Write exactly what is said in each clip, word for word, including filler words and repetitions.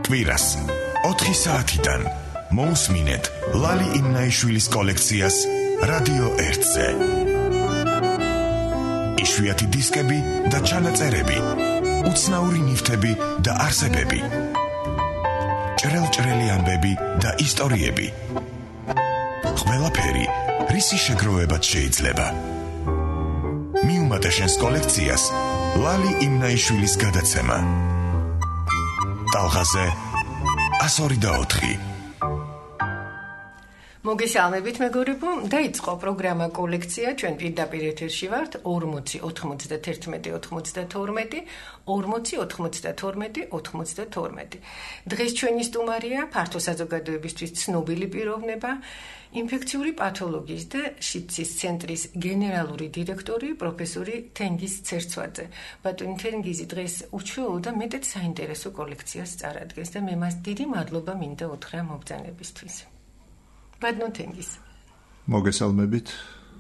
კვირას ოთხი საათიდან მოусმინეთ ლალი იმნაიშვილის კოლექციას რადიო ერთზე. იშვიათი დისკები და ჩანაწერები, უცნაური ნივთები და არსებები, ჭრელ-ჭრელი ამბები და ისტორიები. ყველაფერი, რისი შეგროვებაც შეიძლება. მიუმატე შენს კოლექციას ლალი იმნაიშვილის გადაცემა. ტალღაზე ასორი და ოთხი. მოგესალმებით მეგობრებო, დაიწყო პროგრამა კოლექცია, ჩვენ პირდაპირ ეთერში ვართ ორმოცი ოთხმოცდათერთმეტი ოცდათორმეტი ორმოცი ოთხმოცდათორმეტი ოცდათორმეტი. დღეს ჩვენი სტუმარია ფართო საზოგადოებისთვის ცნობილი პიროვნება, ინფექციური პათოლოგიის და შიდსის ცენტრის გენერალური დირექტორი პროფესორი თენგიზ ცერცვაძე. ბატონი თენგიზი დღეს უჩვეულო და მეტად საინტერესო კოლექციას წარადგენს და მე მას დიდი მადლობა მინდა უთხრა მობრძანებისთვის. ბატონ თენგიზ. მოგესალმებით.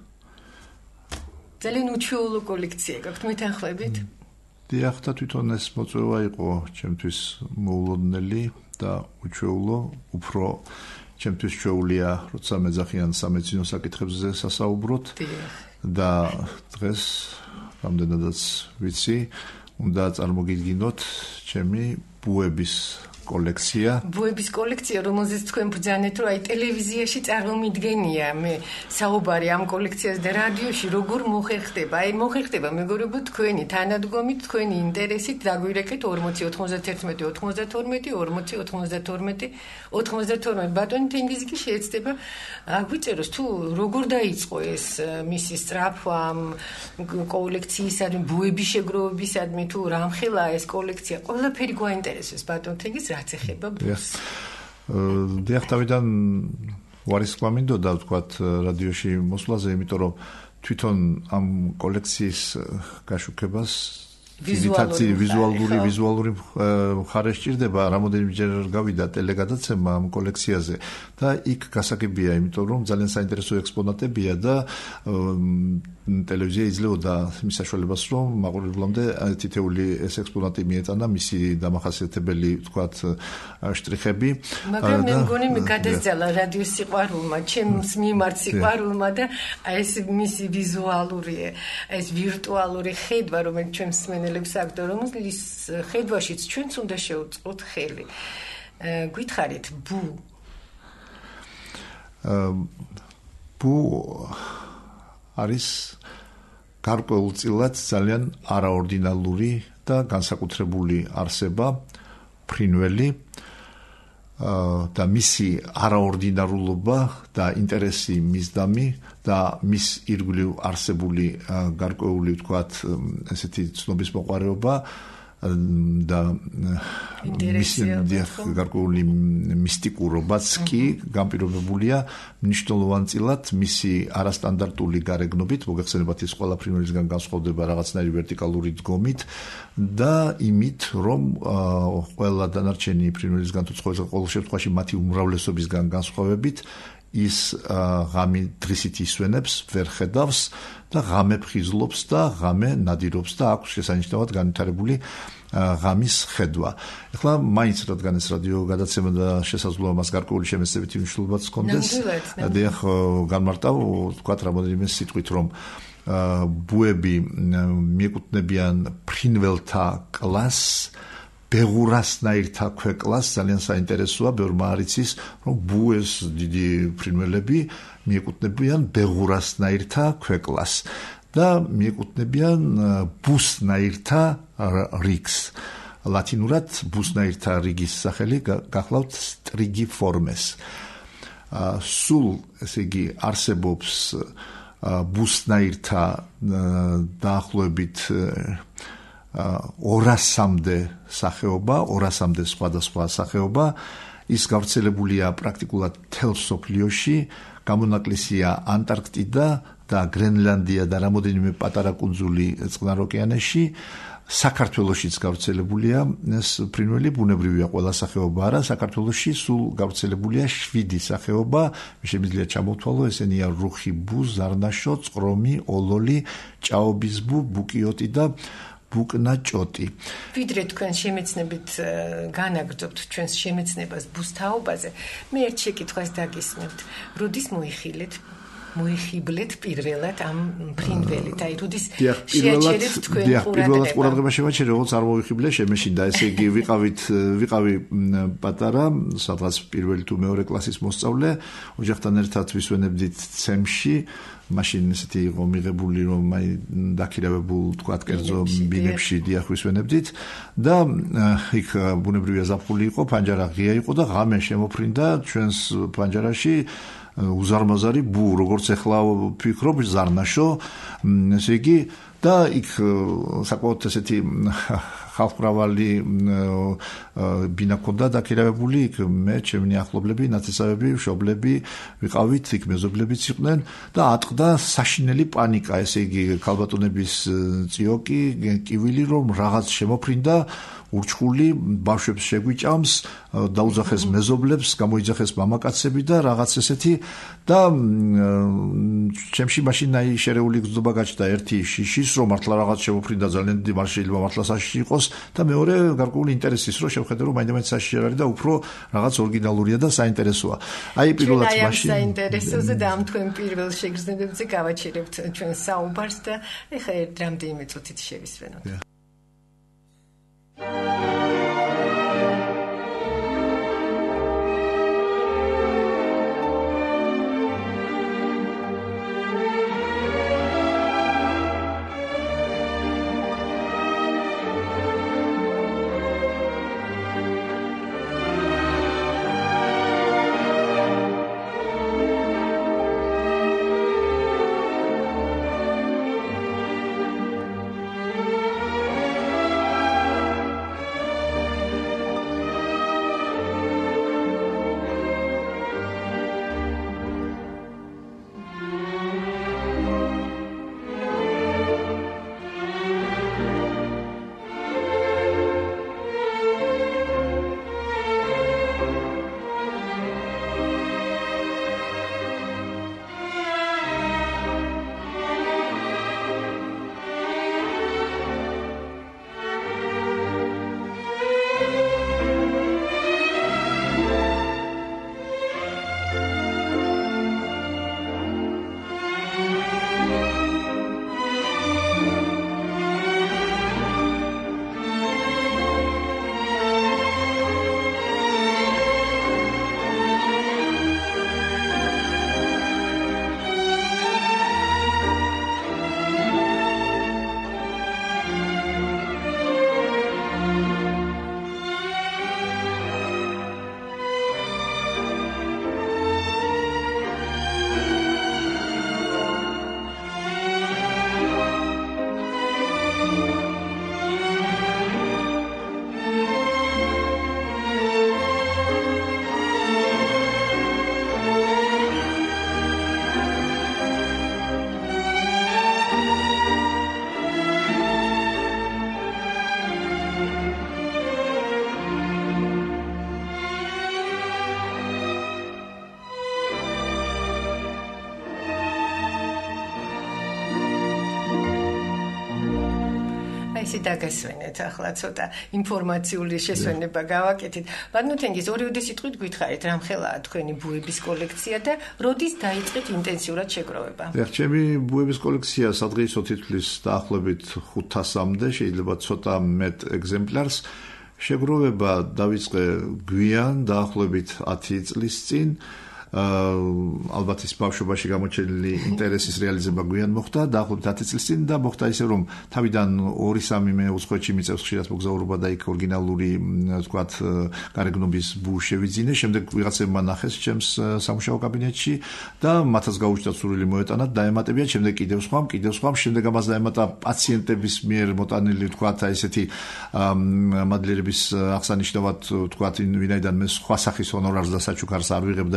ძალიან უჩვეულო კოლექცია გაქვთ, მეთანხმებით? დიახ, და თვითონ ეს მოწვევა იყო ჩემთვის მოულოდნელი და უჩვეულო, უფრო ჩემთვის ჩვეულია, როცა მეძახიან სამედიცინო საკითხებზე სასაუბროთ და დღეს რამდენადაც ვიცი, უნდა წარმოგიდგინოთ ჩემი ბუების კოლექცია. ბუების კოლექცია, რომელზეც თქვენ ბრძანეთ, რომ აი ტელევიზიაში წარმომიდგენია მე საუბარი ამ კოლექციას და რადიოში როგორ მოხერხდება. აი მოხერხდება მეგობრებო თქვენი თანადგომით, თქვენი ინტერესით, დაგვირეკეთ ორმოცი ოთხმოცდათერთმეტი ოცდათორმეტი ორმოცი ოთხმოცდათორმეტი ოცდათორმეტი. ბატონი თენგიზი კი შეეცდება აგვიწეროს თუ როგორ დაიწყო ეს მისი სწრაფვა ამ კოლექციისადმი, ბუების შეგროვებისადმი, თუ რამხელა ეს კოლექცია. ყველაფერი გვაინტერესებს ბატონ თენგიზ. დიახ, თავიდან ვარისკვა მინდოდა ვთქვათ რადიოში მოსვლაზე, იმიტომ რომ თვითონ ამ კოლექციის გაშუქებას ვიზუალური ვიზუალური ვიზუალური მხარე სჭირდება. რამოდენიმეჯერ გავიდა ტელეგადაცემა ამ კოლექციაზე და იქ გასაგებია, იმიტომ რომ ძალიან საინტერესო ექსპონატებია და ტელევიზია იძლეოდა მის საშუალებას, რომ მაყურებლამდე თითეული ეს ექსპონატი მიეტანა მისი დამახასიათებელი ვთქვათ შტრიხები. მაგრამ მე მგონი მე გადასძალა რადიოს სიყვარულმა, ჩემს მიმართ სიყვარულმა და ეს მისი ვიზუალური, ეს ვირტუალური ხედვა, რომელიც ჩვენს მენელებს აქვს, რომლის ხედვაშიც ჩვენც უნდა შევწყოთ ხელი. გითხარით ბუ. ბუ არის გარკვეულწილად ძალიან არაორდინალური და განსაკუთრებული არსება, ფრინველი და მისი არაორდინარულობა და ინტერესი მისდამი და მის ირგვლივ არსებული გარკვეული ვთქვათ ესეთი ცნობის მოყვარეობა და მისი გარკვეული მისტიკურობაც კი განპირობებულია მნიშვნელოვანწილად მისი არასტანდარტული გარეგნობით, მოგეხსენებათ ის ყველა ფრინველისგან განსხვავდება რაღაცნაირი ვერტიკალური დგომით და იმით, რომ ყველა დანარჩენი ფრინველისგან თუ ყოველ შემთხვევაში მათი უმრავლესობისგან განსხვავებით ის ღამე დღისით ისვენებს, ვერ ხედავს და ღამე ფხიზლობს და ღამე ნადირობს და აქვს შესანიშნავად განვითარებული ღამის ხედვა. ეხლა მაინც რადგან ეს რადიო გადაცემა და შესაძლოა მას გარკვეული შემეცნებითი მნიშვნელობაც ჰქონდეს, დიახ, განმარტავ ვთქვათ რამოდენიმე სიტყვით, რომ ბუები მიეკუთვნებიან ფრინველთა კლასს, ბეღურასნაირთა ქვეყლას. ძალიან საინტერესოა, ბევრმა არ იცის, რომ ბუეს დიდი ფრინველები მიეკუთვნებიან ბეღურასნაირთა ქვეყლას და მიეკუთვნებიან ბუსნაირთა რიგს. ლათინურად ბუსნაირთა რიგის სახელი გახლავთ სტრიგიფორმეს. სულ ესე იგი არსებობს ბუსნაირთა დაახლოებით ორასამდე სახეობა, ორასამდე სხვადასხვა სახეობა. ის გავრცელებულია პრაქტიკულად მთელ მსოფლიოში, გამონაკლისია ანტარქტიდა და გრენლანდია და რამოდენიმე პატარა კუნძული წყნარ ოკეანეში. საქართველოშიც გავრცელებულია ეს ფრინველი, ბუნებრივია ყველა სახეობა არა, საქართველოში სულ გავრცელებულია შვიდი სახეობა, შემიძლია ჩამოვთვალო, ესენია რუხი ბუ, ზარნაშო, წრომი, ოლოლი, ჭაობის ბუ, ბუკიოტი და ბუკნა ჭოტი. ვიდრე თქვენ შემეცნებით განაგრძობთ ჩვენს შემეცნებას ბუსთაობაზე, მე ერთ შეკითხვას დაგისმენთ. როდის მოიხილეთ მოიხიბლეთ პირველად ამ ფრინველით, აი როდის შეაჩერეთ თქვენ ყურადღება? პირველად ყურადღება შემაჩერე, როგორც არ მოიხიბლე, შემეშინდა, ესე იგი ვიყავით ვიყავი პატარა, სადღაც პირველი თუ მეორე კლასის მოსწავლე, ოჯახთან ერთად ვისვენებდით ცემში, მაშინ ესეთი იყო მიღებული, რომ აი დაქირავებულ თქვა კერძო ბინებში დიახ ვისვენებდით და იქ ბუნებრივია ზაფხული იყო, პანჯარა ღია იყო და ღამე შემოფრინდა ჩვენს პანჯარაში უზარმაზარი ბუ, როგორც ახლა ვფიქრობ, ზარნაშო, ესე იგი და იქ საკმაოდ ესეთი ხალხმრავალი ბინა ქონდა დაქირავებული, იქ მე, ჩემი ახლობლები, ნათესავები, მშობლები ვიყავით, იქ მეზობლებიც იყვნენ და ატყდა საშინელი პანიკა, ესე იგი ქალბატონების წიოკი, კივილი, რომ რაღაც შემოფრინდა ურჩხული ბავშვებს შეგვიჭამს, დაუძახეს მეზობლებს, გამოიძახეს მამაკაცები და რაღაც ესეთი და ჩემში მაშინ აი შერეული გზობა გაჩნდა ერთი შიშის, რომ მართლა რაღაც შემოფრინდა ძალიან დიდი, მაშინ შეიძლება მართლა საშიში იყოს და მეორე გარკვეული ინტერესის, რომ შევხედე, რომ მაინდა-მაინც საშიში არ არის და უფრო რაღაც ორიგინალურია და საინტერესოა. აი პირველად მაშინ საინტერესოზე და ამ თქვენ პირველ შეგრძნებებზე გავაჩერებთ ჩვენ საუბარს და ეხლა ერთ რამდენიმე წუთით შევისვენოთ. ისე დაგასვენეთ ახლა ცოტა ინფორმაციული შესვენება გავაკეთეთ. ბატონთენგიზ ორივე სიტყვით გითხარით, რამხელაა თქვენი ბუების კოლექცია და როდის დაიწყეთ ინტენსიურად შეგროვება? ეხლა ჩემი ბუების კოლექცია სადღეისო თითქმის დაახლოებით ხუთასამდე, შეიძლება ცოტა მეტ ეგზემპლარს. შეგროვება დავიწყე გვიან, დაახლოებით ათი წლის წინ. ალბათ ის ბავშვობაში გამოჩენილი ინტერესის რეალიზება გვიან მოხდა დაახლოებით ათი წლის წინ და მოხდა ისე რომ თავიდან ორი სამი მე უცხოეთში მიწევს ხშირად მოგზაურობა და იქ ორიგინალური თქვათ გარეგნობის ბუ შევიძინე, შემდეგ ვიღაცებმა ნახეს ჩემს სამუშაო კაბინეტში და მათაც გაუჩნდათ სურვილი მოეტანათ, დაემატებიან, შემდეგ კიდევ სხვამ, კიდევ სხვამ, შემდეგ ამას დაემატა პაციენტების მიერ მოტანილი თქვათ აი ესეთი მადლიერების აღსანიშნავად თქვათ ვინაიდან მე სხვა სახის ჰონორარს და საჩუქარს არ ვიღებ და ეს ყველა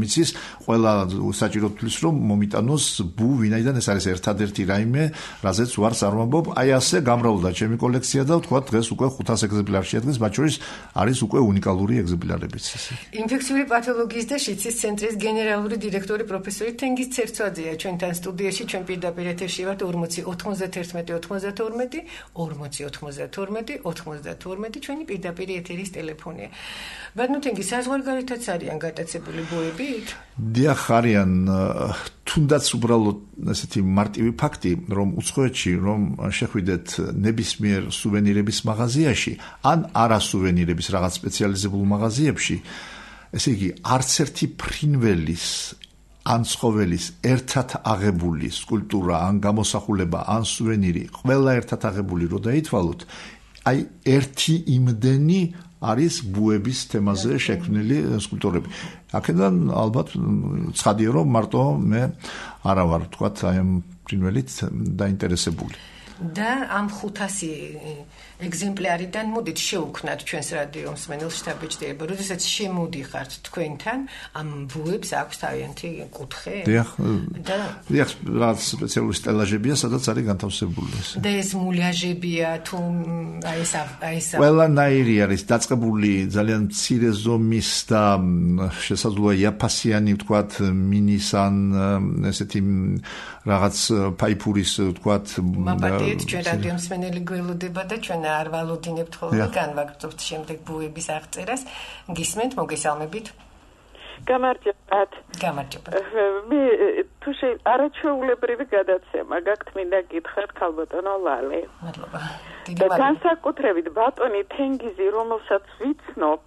მიცის, ყველა საჭირო თulis რომ მომიტანოს ბუ ვინაიდან ეს არის ერთადერთი რაიმე, რაზეც ვარს არ ვამბობ. აი ასე გამრავლდა ჩემი კოლექცია და ვთქვა დღეს უკვე ხუთას ეგზემპლარში შეადგენს, მათ შორის არის უკვე უნიკალური ეგზემპლარებიც. ინფექციური პათოლოგიის და შიცის ცენტრის გენერალური დირექტორი პროფესორი თენგიზ ცერცვაძეა ჩვენთან სტუდიაში, ჩვენ პირდაპირ ეთერში ვართ ორმოცი ოთხმოცდაერთმეტი ოცდათორმეტი ორმოცი ოთხმოცდათორმეტი ოცდათორმეტი ჩვენი პირდაპირ ეთერის ტელეფონია. ბატონო თენგიზ, საზღვარგარეთაც არიან გატაცებული ბუებით? დიახ, არიან, თუნდაც უბრალოდ ესეთი მარტივი ფაქტი, რომ უცხოეთში რომ შეხვიდეთ ნებისმიერ სუვენირების მაღაზიაში, ან არასუვენირების რაღაც სპეციალიზებულ მაღაზიებში, ესე იგი, არც ერთი ფრინველის ან ცხოველის ერთად აღებული სკულპტურა, ან გამოსახულება, ან სუვენირი, ყველა ერთად აღებული რო დაითვალოთ, აი ერთი იმდენი არის ბუების თემაზე შექმნილი სკულპტურები. აქედან ალბათ ცხადია რომ მარტო მე არა ვარ თქვათ აი ამ ფრინველით დაინტერესებული. და ამ ხუთასი ეგზემპლარიდან მოდით შევუქმნათ ჩვენს რადიო მსმენელ შტაბ-ბიჭდება, როდესაც შემოდიხართ თქვენთან, ამ ბუებს აქვს თავიანთი კუთხე? დიახ, დიახ, რაღაც სპეციალური სტელაჟებია, სადაც არის განთავსებული ეს. და ეს მულიაჟებია თუ აი ეს აი ეს ყველანაირი არის დაწყებული ძალიან მცირე ზომის და შესაძლოა იაფასიანი ვთქვათ მინის ან ესეთი რაღაც ფაიფურის ვთქვათ მაბადეთ ჩვენ რადიო მსმენელი გველოდება და ჩვენ არ ვალოდინებთ ხოლმე განვაგრძობთ შემდეგ ბუების აღწერას. გისმენთ, მოგესალმებით. გამარჯობათ. გამარჯობათ. მე თუ შე არაჩვეულებრივი გადაცემა გაქვთ, მინდა გითხრათ ქალბატონო ლალე. მადლობა. და განსაკუთრებით ბატონი თენგიზი, რომელსაც ვიცნობ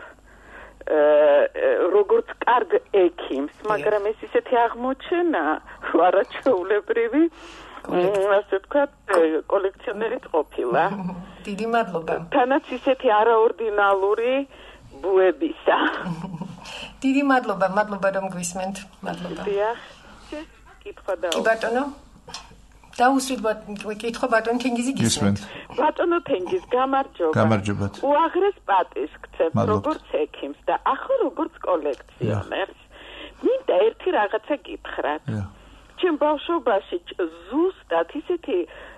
როგორც კარგ ექიმს, მაგრამ ეს ისეთი აღმოჩენა არაჩვეულებრივი ასე ვთქვათ, კოლექციონერით ყოფილა. დიდი მადლობა. თანაც ისეთი არაორდინალური ბუებისა. დიდი მადლობა, მადლობა რომ გვისმენთ. მადლობა. დიახ. კითხვა და კი ბატონო. დაუსვით კითხვა ბატონო თენგიზი გისმენთ. ბატონო თენგიზ, გამარჯობა. გამარჯობათ. უაღრეს პატივს გცემ როგორც ექიმს და ახლა როგორც კოლექციონერს. მინდა ერთი რაღაცა გითხრათ. ჩემ ბავშვობაში ზუსტად ისეთი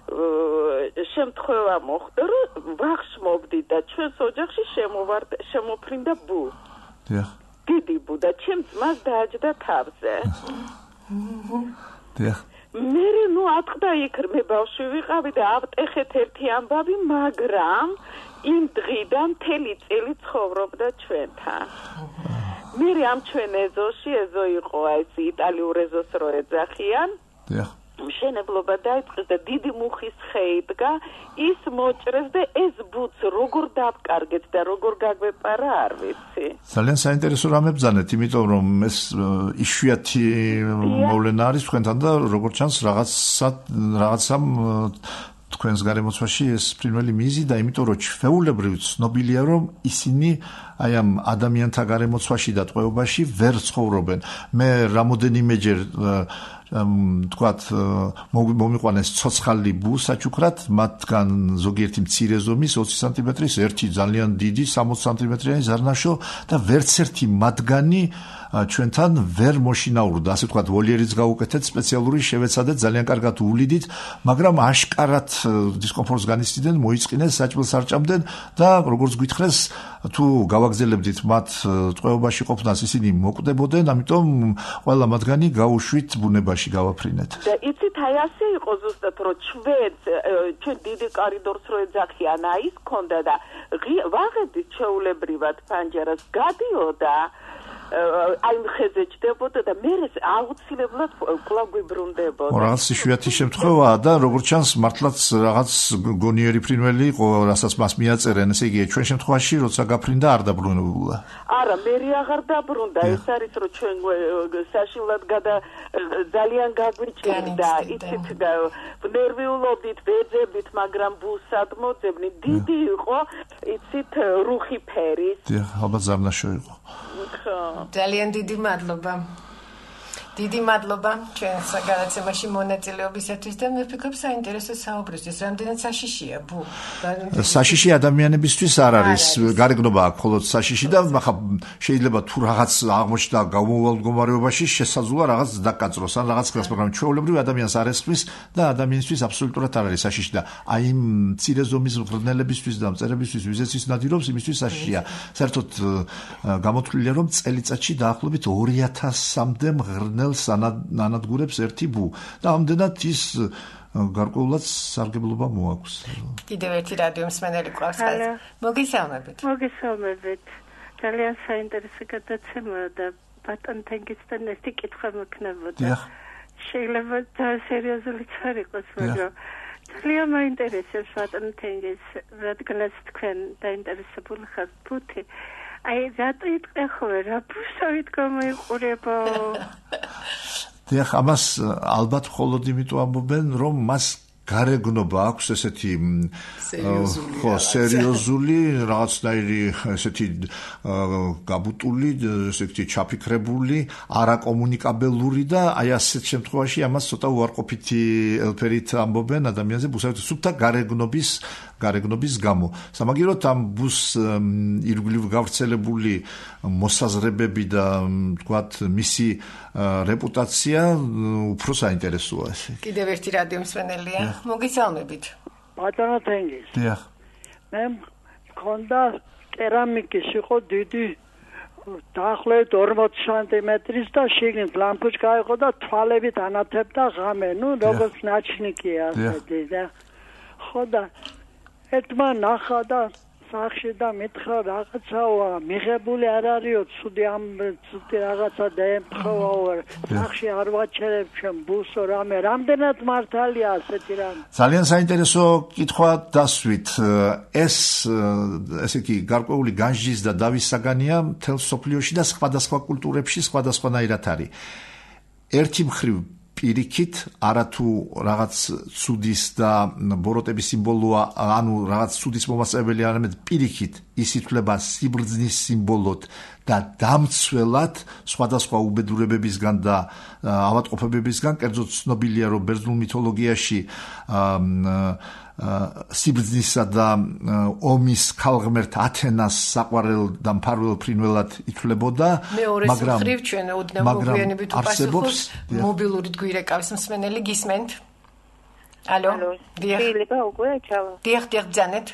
შემთხვევა მოხდა, რომ ვახშმობდი და ჩვენს ოჯახში შემოვარდა შემოფრინდა ბუ. დიახ. დიდი ბუ და ჩემ ძმას დააჯდა თავზე. დიახ. მე ნუ ატყდა იქ მე ბავშვი ვიყავი და ავტეხეთ ერთი ამბავი, მაგრამ იმ დღიდან მთელი წელი ცხოვრობდა ჩვენთან. მე ამ ჩვენ ეზოში, ეზო იყო ეს იტალიურ ეზოს რო ეძახიან. დიახ. მშენებლობა დაიწყეს და დიდი მუხის ხე იდგა, ის მოჭრეს და ეს ბუც როგორ დავკარგეთ და როგორ გაგვეპარა არ ვიცი. ძალიან საინტერესო რამე ბძანეთ, იმიტომ რომ ეს იშვიათი მოვლენა არის თქვენთან და როგორც ჩანს რაღაცა რაღაცამ თქვენს გარემოცვაში ეს ფრინველი მიზიდა, იმიტომ რომ ჩვეულებრივ ცნობილია რომ ისინი აი ამ ადამიანთა გარემოცვაში და ტყვეობაში ვერ ცხოვრობენ. მე რამოდენიმეჯერ თქვათ მომიყვანეს ცოცხალი ბუ საჩუქრად, მათგან ზოგიერთი მცირე ზომის ოცი სანტიმეტრის, ერთი ძალიან დიდი სამოცი სანტიმეტრიანი ზარნაშო და ვერც ერთი მათგანი ჩვენთან ვერ მოშინაურდა, ასე ვთქვათ, ვოლიერიც გაუკეთეთ, სპეციალური შევეცადეთ, ძალიან კარგად უვლიდით, მაგრამ აშკარად დისკომფორტს განიცდიდნენ, მოიწყინეს, საჭმელს არ ჭამდნენ და როგორც გითხრეს, თუ გავაგზელებდით მათ ტყვეობაში ყოფნას, ისინი მოკვდებოდნენ, ამიტომ ყველა მათგანი გაუშვით ბუნებაში გავაფრინეთ. და იცით, აი ასე იყო ზუსტად, რომ ჩვენ ჩვენ დიდი კორიდორს რო ეძახიან, აი ის ქონდა და ვაღებდით ჩვეულებრივად პანჯერას, გადიოდა აი ხეზე ჭდებოდა და მე აუცილებლად კვლავ გვიბრუნდებოდა. რაღაც იშვიათი შემთხვევაა და როგორც ჩანს მართლაც რაღაც გონიერი ფრინველი იყო, რასაც მას მიაწერენ, ესე იგი ჩვენ შემთხვევაში როცა გაფრინდა არ დაბრუნებულა. არა, მე აღარ დაბრუნდა, ეს არის რომ ჩვენ საშინლად გადა ძალიან გაგვიჭირდა, იცით და ნერვიულობით, ვეძებით, მაგრამ ბუსად მოძებნი დიდი იყო, იცით, რუხი ფერის. დიახ, ალბათ ზარნაშო იყო. ძალიან დიდი მადლობა. დიდი მადლობა ჩვენს განაცემაში მონაწილეობისათვის და მე ვფიქრობ საინტერესო საუბრისთვის, რამდენად საშიშია ბუ. საშიში ადამიანებისთვის არ არის, გარეგნობა აქვს მხოლოდ საშიში და ხა შეიძლება თუ რაღაც აღმოჩნდა გამოვალ მდგომარეობაში შესაძლოა რაღაც დაკაწროს ან რაღაც ხელს, მაგრამ ჩვეულებრივ ადამიანს არ ესხმის და ადამიანისთვის აბსოლუტურად არ არის საშიში და აი იმ მცირე ზომის მღრღნელებისთვის და მწერებისთვის ვიზეცის ნადირობს იმისთვის საშიშია. საერთოდ გამოთვლილია რომ წელიწადში დაახლოებით ორი ათასამდე მღრღნელს ანადგურებს ერთი ბუ და ამდენად ის გარკვეულად სარგებლობა მოაქვს. კიდევ ერთი რადიო მსმენელი გვყავს. მოგესალმებით. მოგესალმებით. ძალიან საინტერესო გადაცემაა და ბატონ თენგისთან ერთი კითხვა მქნებოდა. შეიძლება სერიოზულიც არ იყოს, მაგრამ ძალიან მაინტერესებს ბატონ თენგის, რადგანაც თქვენ დაინტერესებული ხართ ბუთი. აი რატო იტყვე რა ბუსავით გამოიყურება? დიახ, ამას ალბათ მხოლოდ იმიტომ ამბობენ, რომ მას გარეგნობა აქვს ესეთი ხო სერიოზული რაღაცნაირი ესეთი გაბუტული, ესეთი ჩაფიქრებული, არაკომუნიკაბელური და აი ასეთ შემთხვევაში ამას ცოტა უარყოფითი ელფერით ამბობენ ადამიანზე ბუსავით სუფთა გარეგნობის გარეგნობის გამო. სამაგიეროდ ამ ბუს ირგვლივ გავრცელებული მოსაზრებები და თქვათ მისი რეპუტაცია უფრო საინტერესოა. კიდევ ერთი რადიო მსმენელია. მოგესალმებით. ბატონო თენგის. დიახ. მე მქონდა კერამიკის იყო დიდი დაახლოებით ორმოცი სანტიმეტრის და შიგნით ლამპუჩკა იყო და თვალებით ანათებდა ღამე. ნუ როგორც ნაჩნიკია ასეთი და ხო და ერთმა ნახა და სახში და მითხრა რაღაცაა მიღებული არ არისო ცუდი ამ ცუდი რაღაცა დაემთხოვა სახში არ ვაჩერებ ჩვენ ბუსო რამე რამდენად მართალია ასეთი რამე ძალიან საინტერესო კითხვა დასვით ეს ესე იგი გარკვეული განჯის და დავის საგანია მთელ სოფლიოში და სხვადასხვა კულტურებში სხვადასხვანაირად არის ერთი მხრივ პირიქით არათუ რაღაც ცუდის და ბოროტების სიმბოლოა ანუ რაღაც ცუდის მომასწრებელი არამედ პირიქით ის ითვლება სიბრძნის სიმბოლოდ და დამცველად სხვადასხვა უბედურებებისგან და ავადმყოფობებისგან კერძოდ ცნობილია რომ ბერძნულ მითოლოგიაში სიბრძნისა და ომის ქალღმერთ ათენას საყვარელ და მფარველ ფრინველად ითვლებოდა მაგრამ მხრივ ჩვენ ოდნავ მოგვიანებით უპასუხობს მობილური გვირეკავს მსმენელი გისმენთ ალო დიახ უკვე ჩავა დიახ დიახ ძანეთ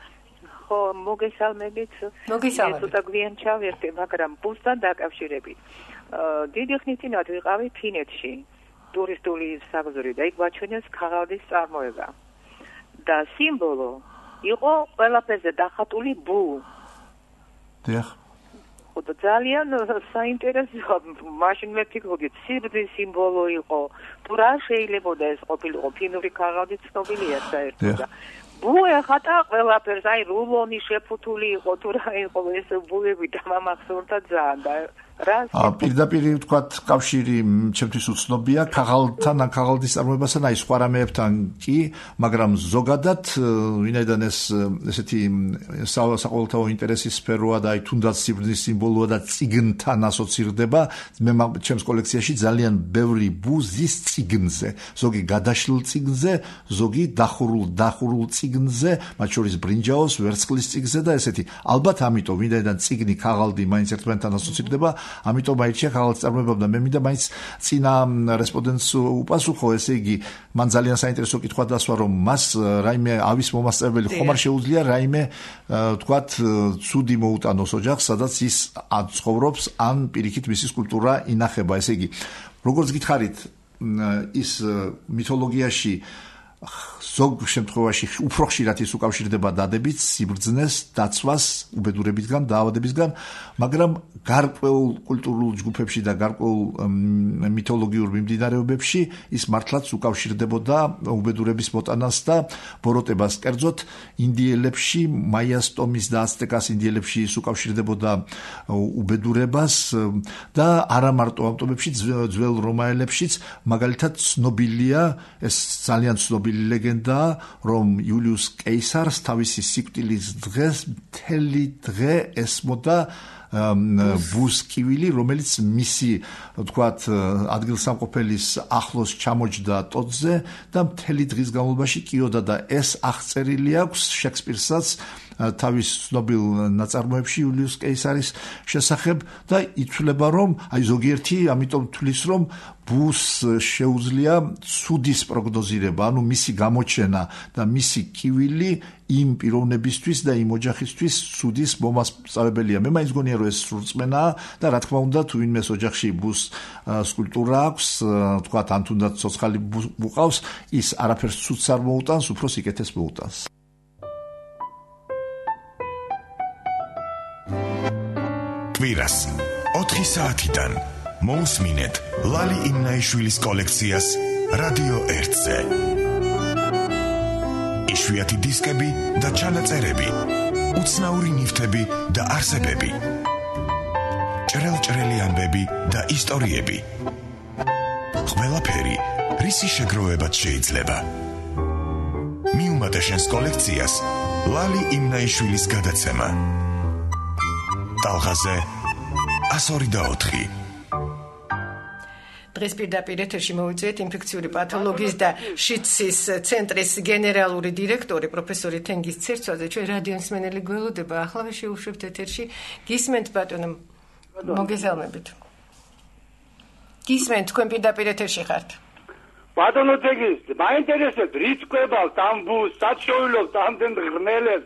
ხო მოგესალმებით მოგესალმებით ცოტა გვიან ჩავერთე მაგრამ ბუსთან დაკავშირებით დიდი ხნის წინათ ვიყავი ფინეთში ტურისტული საგზური და იქ გვაჩვენეს ქაღალდის წარმოება და სიმბოლო იყო ყველაფერზე დახატული ბუ. დიახ. ხო და ძალიან საინტერესოა მაშინ მე ვფიქრობდი სიბრძნის სიმბოლო იყო. თუ რა შეიძლება ეს ყოფილიყო ფინური ქაღალდი ცნობილია საერთოდ და ბუ ეხატა ყველაფერს აი რულონი შეფუთული იყო თუ რა იყო ეს ბუები და მამახსოვრთა ძალიან და ა პირდაპირ ვთქვათ კავშირი ჩემთვის უცნობია ქაღალდთან ან ქაღალდის წარმოებასთან აი სხვა რამეებთან კი მაგრამ ზოგადად ვინაიდან ეს ესეთი საყოველთაო ინტერესის სფეროა და აი თუნდაც სიბრძნის სიმბოლოა და ციგნთან ასოცირდება მე ჩემს კოლექციაში ძალიან ბევრი ბუ ზის ციგნზე ზოგი გადაშლილ ციგნზე ზოგი დახურულ დახურულ ციგნზე მათ შორის ბრინჯაოს ვერცხლის ციგნზე და ესეთი ალბათ ამიტომ ვინაიდან ციგნი ქაღალდი მაინც ერთმანეთთან ასოცირდება ამიტომ აირჩია ქაღალდის წარმოება და მე მინდა მაინც წინა რესპონდენტს უპასუხო ესე იგი მან ძალიან საინტერესო კითხვა დასვა რომ მას რაიმე ავის მომასწრებელი ხომ არ შეუძლია რაიმე თქვათ ცუდი მოუტანოს ოჯახს სადაც ის ცხოვრობს ან პირიქით მისი სკულპტურა ინახება ესე იგი როგორც გითხარით ის მითოლოგიაში ზოგ შემთხვევაში უფრო ხშირად ის უკავშირდება დადებით, სიბრძნეს, დაცვას, უბედურებისგან, დაავადებისგან, მაგრამ გარკვეულ კულტურულ ჯგუფებში და გარკვეულ მითოლოგიურ მიმდინარეობებში ის მართლაც უკავშირდებოდა უბედურების მოტანას და ბოროტებას. კერძოდ ინდიელებში, მაიას ტომის და აცტეკას ინდიელებში ის უკავშირდებოდა უბედურებას და არა მარტო ამ ტომებში, ძველ რომაელებშიც, მაგალითად ცნობილია ეს ძალიან ცნობილი ლეგენდა რომ იულიუს კეისარს თავისი სიკვდილის დღეს მთელი დღე ესმოდა ბუსკივილი, რომელიც მისი, ვთქვათ, ადგილსამყოფელის ახლოს ჩამოჯდა ტოტზე და მთელი დღის განმავლობაში კიოდა და ეს აღწერილი აქვს შექსპირსაც თავის ცნობილ ნაწარმოებში იულიუს კეისარის შესახებ და ითვლება რომ აი ზოგიერთი ამიტომ თვლის რომ ბუს შეუძლია ცუდის პროგნოზირება, ანუ მისი გამოჩენა და მისი კივილი იმ პიროვნებისთვის და იმ ოჯახისთვის ცუდის მომასწავებელია. მე მაინც გონია რომ ეს სრულწმენაა და რა თქმა უნდა თუ ვინმეს ოჯახში ბუს სკულპტურა აქვს, თქვათ ან თუნდაც ცოცხალი უყავს, ის არაფერს ცუდს არ მოუტანს, უფრო სიკეთეს მოუტანს. კვირას ოთხი საათიდან მოусმინეთ ლალი იმნაიშვილის კოლექციას რადიო ერთზე. იშვიათი დისკები და ჩანაწერები, უცნაური ნივთები და არსებები, ჭრელ-ჭრელი ამბები და ისტორიები. ყველაფერი, რისი შეგროვებაც შეიძლება. მიუმატე შენს კოლექციას ლალი იმნაიშვილის გადაცემა. ტალღაზე ასორი და ოთხი. დღეს პირდაპირ ეთერში მოვიწვიეთ ინფექციური პათოლოგიის და შიდსის ცენტრის გენერალური დირექტორი პროფესორი თენგიზ ცერცვაძე. ჩვენ რადიო მსმენელი გველოდება, ახლავე შეუშვებთ ეთერში. გისმენთ ბატონო, მოგესალმებით. გისმენთ, თქვენ პირდაპირ ეთერში ხართ. ბატონო თენგიზ, მაინტერესებს რით კვებავთ ამ ბუს, საწოილობთ ამდენ ღრმელებს.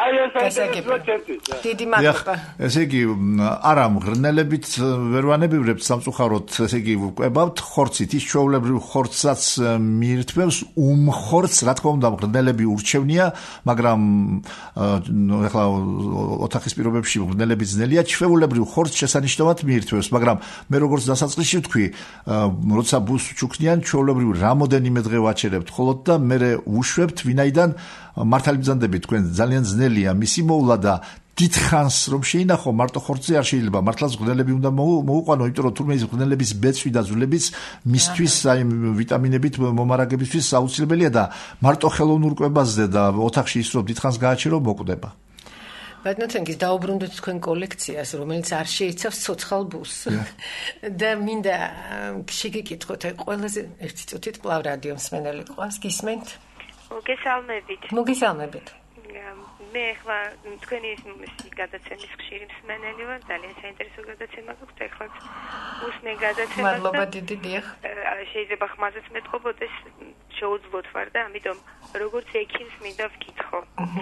დიდი მადლობა. ესე იგი, არა მღრნელებით ვერ ვანებივრებთ სამწუხაროდ, ესე იგი კვებავთ ხორცით, ის ჩვეულებრივ ხორცსაც მიირთმევს, უმხორცს, რა თქმა უნდა, მღრნელები ურჩევნია, მაგრამ ეხლა ოთახის პირობებში მღრნელები ძნელია, ჩვეულებრივ ხორცს შესანიშნავად მიირთმევს, მაგრამ მე როგორც დასაწყისში ვთქვი, როცა ბუს ჩუქნიან, ჩვეულებრივ რამოდენიმე დღე ვაჩერებთ ხოლოდ და მე ვუშვებთ, ვინაიდან მართალი ბრძანდებით თქვენ ძალიან ძნელია მისი მოვლა და დიდხანს რომ შეინახო მარტო ხორცზე არ შეიძლება მართლაც ღნელები უნდა მოუყვანო, იმიტომ რომ თურმე ის ღნელების ბეწვი და ძვლებიც მისთვის აი ვიტამინებით მომარაგებისთვის აუცილებელია და მარტო ხელოვნურ კვებაზე და ოთახში ის რომ დიდხანს გააჩერო მოკვდება. ბატონო თენგიზ, დაუბრუნდეთ თქვენ კოლექციას, რომელიც არ შეიცავს ცოცხალ ბუსს. და მინდა შეგეკითხოთ, ყველაზე ერთი წუთით კვლავ რადიო მსმენელი ყავს, გისმენთ? მოგესალმებით. მოგესალმებით. მე ახლა თქვენი გადაცემის ხშირი მსმენელი ვარ, ძალიან საინტერესო გადაცემა გაქვთ ახლა. უსმენ გადაცემას. მადლობა დიდი, დიახ. შეიძლება ხმაზეც მეტყობოდეს, შეუძლოთ ვარ და ამიტომ როგორც ექიმს მინდა ვკითხო.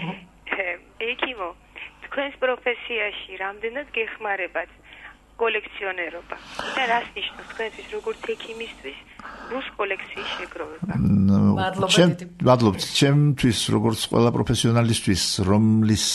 ექიმო, თქვენს პროფესიაში რამდენად გეხმარებათ კოლექციონერობა? და რას ნიშნავს თქვენთვის როგორც ექიმისთვის ბუს კოლექციის შეგროვება? მადლობთ. ჩემთვის როგორც ყველა პროფესიონალისტვის, რომლის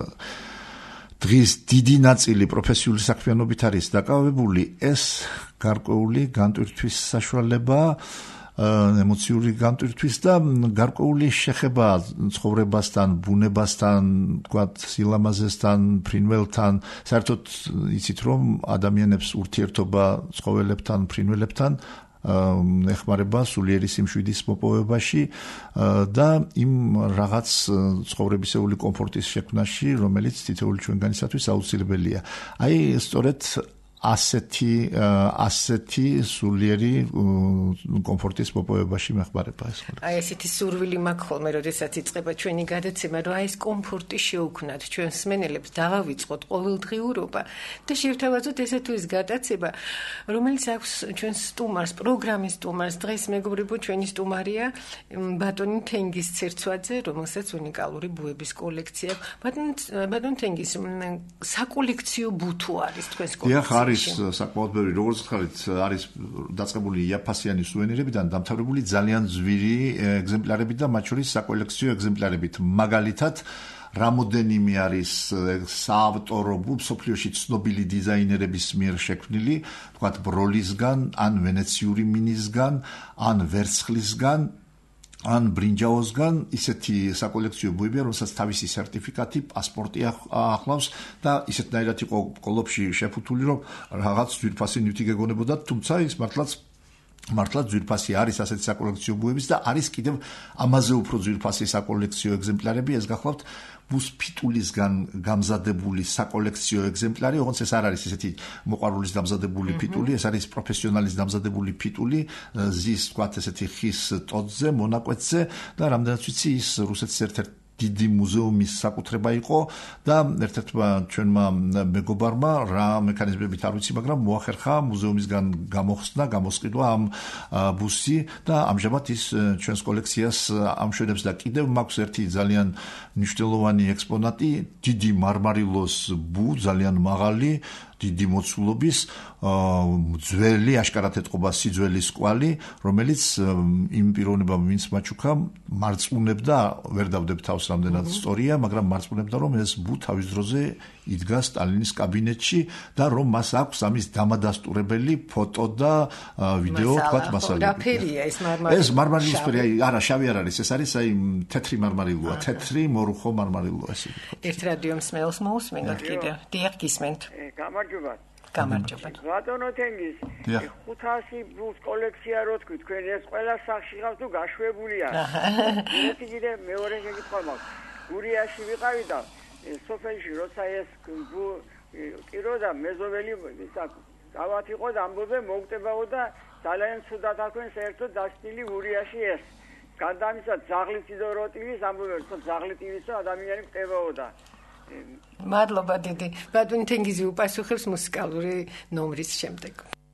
დღის დიდი ნაწილი პროფესიული საქმიანობით არის დაკავებული, ეს გარკვეული განტვირთვის საშუალება, ემოციური განტვირთვის და გარკვეული შეხება ცხოვრებასთან, ბუნებასთან, თქვათ, სილამაზესთან, ფრინველთან, საერთოდ იცით რომ ადამიანებს ურთიერთობა ცხოველებთან, ფრინველებთან ეხმარება სულიერი სიმშვიდის მოპოვებაში და იმ რაღაც ცხოვრებისეული კომფორტის შექმნაში, რომელიც თითოეული ჩვენგანისათვის აუცილებელია. აი, სწორედ ასეთი ასეთი სულიერი კომფორტის მოპოვებაში მეხმარება ეს ხოლმე. აი ესეთი სურვილი მაქვს ხოლმე, როდესაც იწყება ჩვენი გადაცემა, რომ აი ეს კომფორტი შევქმნათ ჩვენ მსმენელებს, დავავიწყოთ ყოველდღიურობა და შევთავაზოთ ესე თუ ის გადაცემა, რომელიც აქვს ჩვენ სტუმარს, პროგრამის სტუმარს. დღეს მეგობრებო, ჩვენი სტუმარია ბატონი თენგიზ ცერცვაძე, რომელსაც უნიკალური ბუების კოლექცია აქვს. ბატონ ბატონ თენგიზ, საკოლექციო ბუთო არის თქვენს კოლექციაში. არის საკმაოდ ბევრი, როგორც ხარით, არის დაწყებული იაფასიანი სუვენირებიდან დამთავრებული ძალიან ძვირი ეგზემპლარები და მათ შორის საკოლექციო ეგზემპლარებით. მაგალითად, რამოდენიმე არის საავტორო მსოფლიოში ცნობილი დიზაინერების მიერ შექმნილი, თქვათ ბროლისგან, ან ვენეციური მინისგან, ან ვერცხლისგან, ან ბრინჯაოსგან ისეთი საკოლექციო ბუებია, რომელსაც თავისი სერტიფიკატი, პასპორტი ახლავს და ისეთნაირად იყო კოლოფში შეფუთული, რომ რაღაც ძვირფასი ნივთი გეგონებოდა, თუმცა ის მართლაც მართლა ძვირფასი არის ასეთი საკოლექციო ბუების და არის კიდევ ამაზე უფრო ძვირფასი საკოლექციო ეგზემპლარები, ეს გახლავთ ბუს ფიტულისგან გამზადებული საკოლექციო ეგზემპლარი, ოღონდ ეს არ არის ესეთი მოყვარულის დამზადებული ფიტული, ეს არის პროფესიონალის დამზადებული ფიტული, ზის თქვათ ესეთი ხის ტოტზე, მონაკვეთზე და რამდენიც ვიცი ის რუსეთის ერთ-ერთი დიდი მუზეუმის საკუთრება იყო და ერთ-ერთმა ჩვენმა მეგობარმა რა მექანიზმებით არ ვიცი, მაგრამ მოახერხა მუზეუმისგან გამოხსნა, გამოსყიდვა ამ ბუსი და ამჟამად ის ჩვენს კოლექციას ამშვენებს და კიდევ მაქვს ერთი ძალიან მნიშვნელოვანი ექსპონატი, დიდი მარმარილოს ბუ, ძალიან მაღალი, დიდი მოცულობის, ძველი, აშკარად ეთყობა სიძველის კვალი, რომელიც იმ პიროვნებამ ვინც მაჩუქა, მარწმუნებდა, ვერ დავდებ თავს რამდენად სწორია, მაგრამ მარწმუნებდა, რომ ეს ბუ თავის დროზე იდგა სტალინის კაბინეტში და რომ მას აქვს ამის დამადასტურებელი ფოტო და ვიდეო, თქვათ, მასალა. რა ფერია ეს მარმარილო? ეს მარმარილოს ფერი, არა, შავი არ არის, ეს არის აი თეთრი მარმარილოა, თეთრი მორუხო მარმარილოა ესე. ერთ რადიო მსმენელს მოусმინოთ კიდევ. დიახ, გისმენთ. გამარჯობა. გამარჯობა. ბატონო თენგის, ხუთასი ბუს კოლექცია რო თქვი, თქვენ ეს ყველა სახში ხავს თუ გაშვებულია. ერთი კიდე მეორე შეკითხვა მაქვს. გურიაში ვიყავი და სოფელში როცა ეს ბუ ტიროდა მეზობელი ისა დავათ იყო და ამბობენ მოგტებაო და ძალიან ცუდად აქვენ საერთოდ დასტილი გურიაში ეს. გარდა ამისა ძაღლი ციდოროტილის ამბობენ რომ ძაღლი ტირისო ადამიანი მტებაო და მადლობა დიდი. ბატონი თენგიზი უპასუხებს მუსიკალური ნომრის შემდეგ.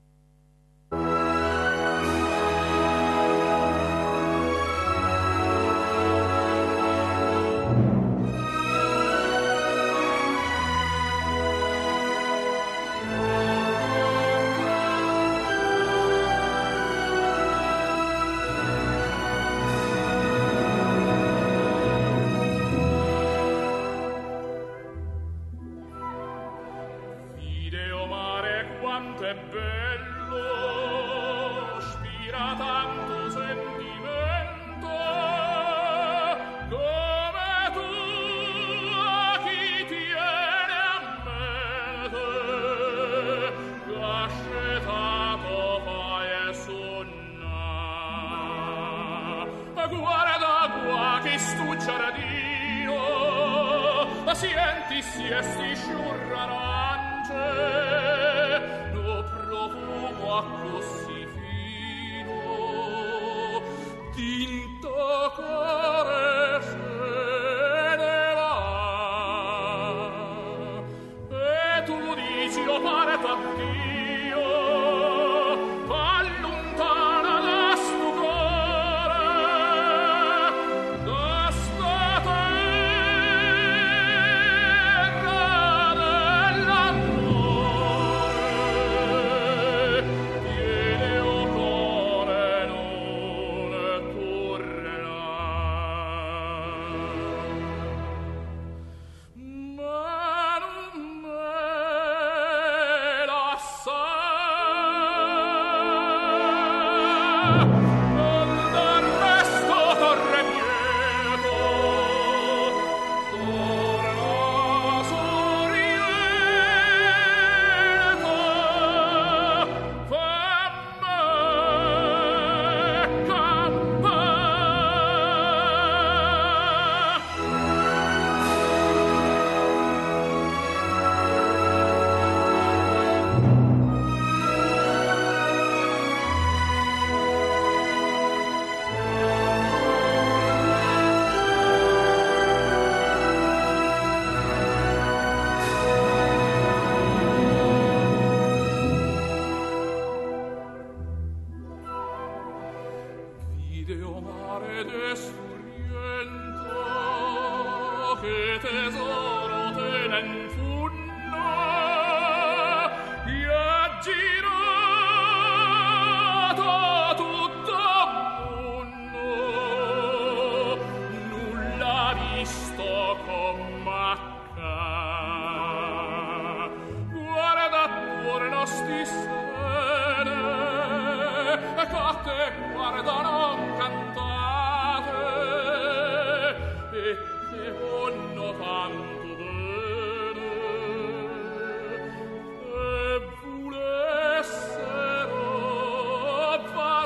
Sienti, siesti, sciurrarance, no profumo a così fino, tinto core se ne va, e tu dici lo pare t'addio, allontana da sto cuore, da sta Ideo mare desuriento, che tesoro tenen funno, e girato tutto mondo, nulla visto con macca. Guarda attorno sti sene, e catte guardano cantate e che vanno tanto bene e volessero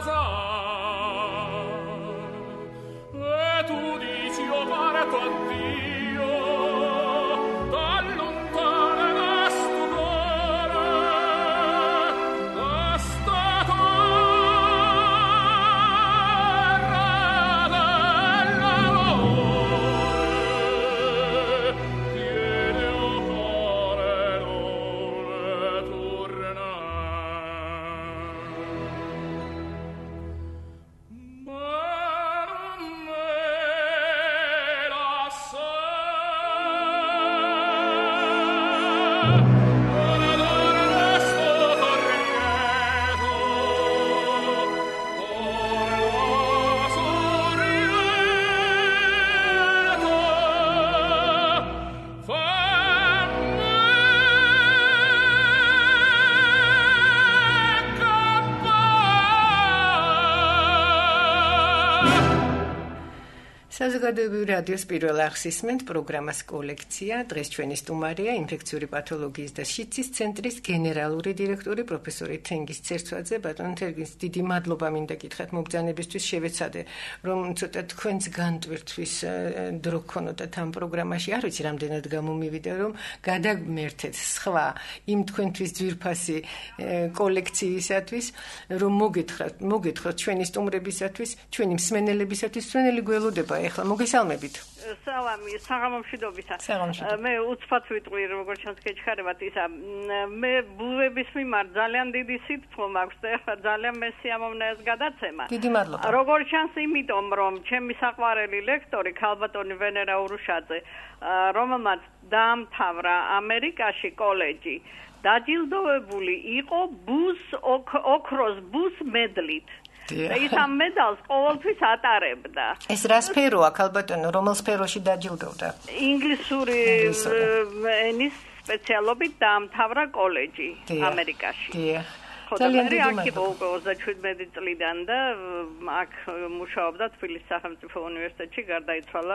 საზოგადოებრივი რადიოს პირველ ახსისმენთ პროგრამას კოლექცია. დღეს ჩვენი სტუმარია ინფექციური პათოლოგიის და შიდსის ცენტრის გენერალური დირექტორი პროფესორი თენგიზ ცერცვაძე. ბატონო თენგიზ, დიდი მადლობა მინდა გითხრათ მობრძანებისთვის. შევეცადე რომ ცოტა თქვენს განტვირთვის დრო გქონოდათ ამ პროგრამაში. არ ვიცი რამდენად გამომივიდა რომ გადაგმერთეთ სხვა იმ თქვენთვის ძვირფასი კოლექციისათვის რომ მოგეთხრათ მოგეთხრათ ჩვენი სტუმრებისათვის, ჩვენი მსმენელებისათვის, მსმენელი გველოდება ეხლა მოგესალმებით. სალამი, საღამომშვიდობისა. მე უცბად ვიტყვი როგორც ჩანს გეჩქარებათ ისა. მე ბუების მიმართ ძალიან დიდი სიფთო მაქვს და ეხლა ძალიან მესიამოვნეა ეს გადაცემა. დიდი მადლობა. როგორც ჩანს იმიტომ რომ ჩემი საყვარელი ლექტორი ქალბატონი ვენერა ურუშაძე, რომელმაც დაამთავრა ამერიკაში კოლეჯი, დაჯილდოვებული იყო ბუს ოქროს ბუს მედლით. ის ამ მედალს ყოველთვის ატარებდა. ეს რა სფეროა, ქალბატონო, რომელ სფეროში დაჯილდოვდა? ინგლისური ენის სპეციალობით დაამთავრა კოლეჯი ამერიკაში. დიახ. ძალიან დიდი მადლობა. ოცდაშვიდმეტი წლიდან და აქ მუშაობდა თბილისის სახელმწიფო უნივერსიტეტში, გარდაიცვალა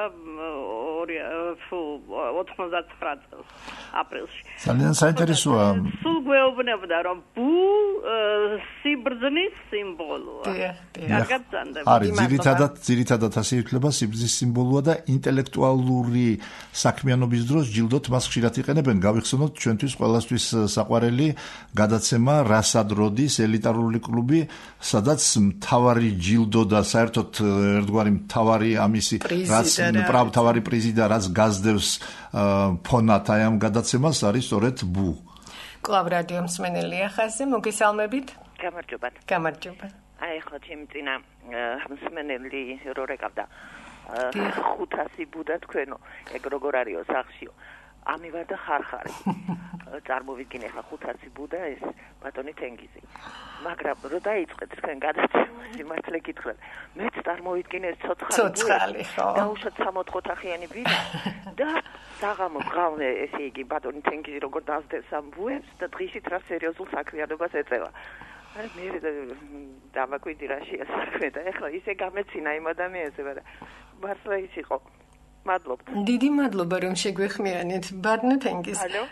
ოთხმოცდათცხრა წელს აპრილში. ძალიან საინტერესოა. სულ გვეუბნებოდა რომ ბუ სიბრძნის სიმბოლოა. კარგად ზანდება. არის ძირითადად ძირითადად ასე ითვლება სიბრძნის სიმბოლოა და ინტელექტუალური საქმიანობის დროს ჯილდოთ მას ხშირად იყენებენ. გავიხსენოთ ჩვენთვის ყველასთვის საყვარელი გადაცემა რასად როდის ელიტარული კლუბი, სადაც მთავარი ჯილდო და საერთოდ ერთგვარი მთავარი ამისი რაც მთავარი პრიზი და რაც გაზდევს ფონად აი ამ გადაცემას არის სწორედ ბუ. კლავ რადიო მსმენელია ხაზზე, მოგესალმებით. გამარჯობა. გამარჯობა. აი ხო ჩემი წინა მსმენელი რო რეკავდა ხუთასი ბუდა თქვენო, ეგ როგორ არისო სახშიო. ამივარ და ხარხარი. წარმოვიდგინე ხა ხუთასი ბუდა ეს ბატონი თენგიზი. მაგრამ რო დაიწყეთ თქვენ გადაცემაში მართლა გითხრათ, მეც წარმოვიდგინე ეს ცოცხალი ცოცხალი ხო. დაუშვათ სამოთხოთახიანი ბინა და საღამო გღავნე ესე იგი ბატონი თენგიზი როგორ დაძდევს ამ ბუებს და დღისით რა სერიოზულ საქმიანობას ეწევა. აი მე დავაკვირდი რა შეასაქმე და ეხლა ისე გამეცინა იმ ადამიანზე და მართლა ის იყო. მადლობა. დიდი მადლობა რომ შეგვეხმიანეთ. ბატონო თენგიზ. ალო.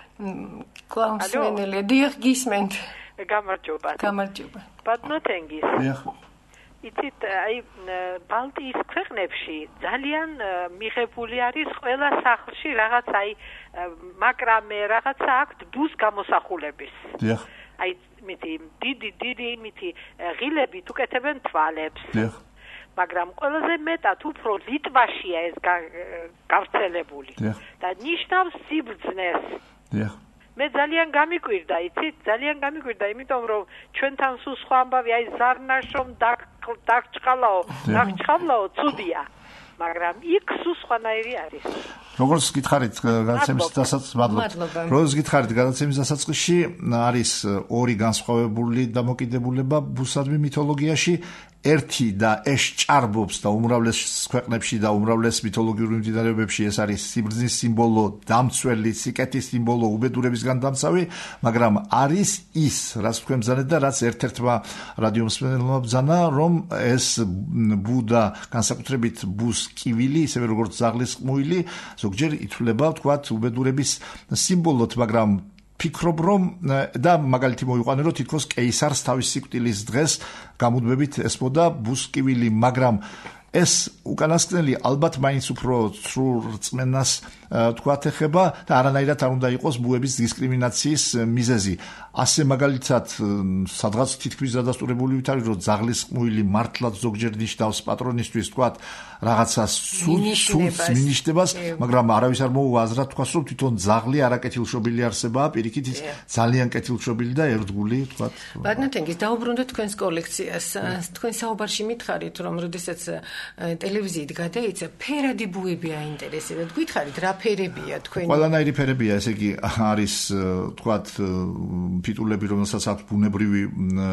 კლაუსენელი, დიახ გისმენთ. გამარჯობა. გამარჯობა. ბატონო თენგიზ. დიახ. იცით, აი ბალტიის ქვეყნებში ძალიან მიღებული არის ყველა სახლში რაღაც აი მაგრამე რაღაცა აქვთ ბუს გამოსახულების. დიახ. აი მითი დიდი დიდი მითი ღილებით უკეთებენ თვალებს. დიახ. მაგრამ ყველაზე მეტად უფრო ლიტვაშია ეს გავრცელებული და ნიშნავს სიბრძნეს. დიახ. მე ძალიან გამიკვირდა, იცით, ძალიან გამიკვირდა, იმიტომ რომ ჩვენთან სულ სხვა ამბავი, აი ზარნაშომ დაგჭყალაო, დაგჭყალაო, ცუდია. მაგრამ იქ სულ სხვანაირი არის. როგორც გითხარით გადაცემის დასაწყისში, მადლობა. როგორც გითხარით გადაცემის დასაწყისში არის ორი განსხვავებული დამოკიდებულება ბუსადმი მითოლოგიაში. ერთი და ეს ჭარბობს და უმრავლეს ქვეყნებში და უმრავლეს მითოლოგიური მიმდინარეობებში ეს არის სიბრძნის სიმბოლო, დამცველი, სიკეთის სიმბოლო, უბედურებისგან დამცავი, მაგრამ არის ის, რაც თქვენ ბრძანეთ და რაც ერთ-ერთმა რადიო მსმენელმა ბრძანა, რომ ეს ბუ და განსაკუთრებით ბუს კივილი, ისევე როგორც ზაღლის ყმუილი, ზოგჯერ ითვლება, ვთქვათ, უბედურების სიმბოლოდ, მაგრამ ფიქრობ რომ და მაგალითი მოვიყვანე რომ თითქოს კეისარს თავის სიკვდილის დღეს გამუდმებით ესმოდა ბუსკივილი, მაგრამ ეს უკანასკნელი ალბათ მაინც უფრო სრულ რწმენას თქვათ ეხება და არანაირად არ უნდა იყოს ბუების დისკრიმინაციის მიზეზი. ასე მაგალითად სადღაც თითქმის დადასტურებული ვით არის რომ ზაღლის ყმუილი მართლაც ზოგჯერ ნიშნავს პატრონისთვის თქვათ რაღაცას სულს მინიშნებას, მაგრამ არავის არ მოუაზრა თქვას რომ თვითონ ზაღლი არაკეთილშობილი არსებაა, პირიქით ის ძალიან კეთილშობილი და ერთგული თქვათ. ბატონო თენგიზ, დაუბრუნდეთ თქვენს კოლექციას. თქვენ საუბარში მითხარით რომ როდესაც ტელევიზიით გადაიცა, ფერადი ბუები აინტერესებდა. გითხარით, რა ფერებია თქვენი? ყველანაირი ფერებია, ესე იგი არის თქვათ ფიტულები, რომელსაც აქვს ბუნებრივი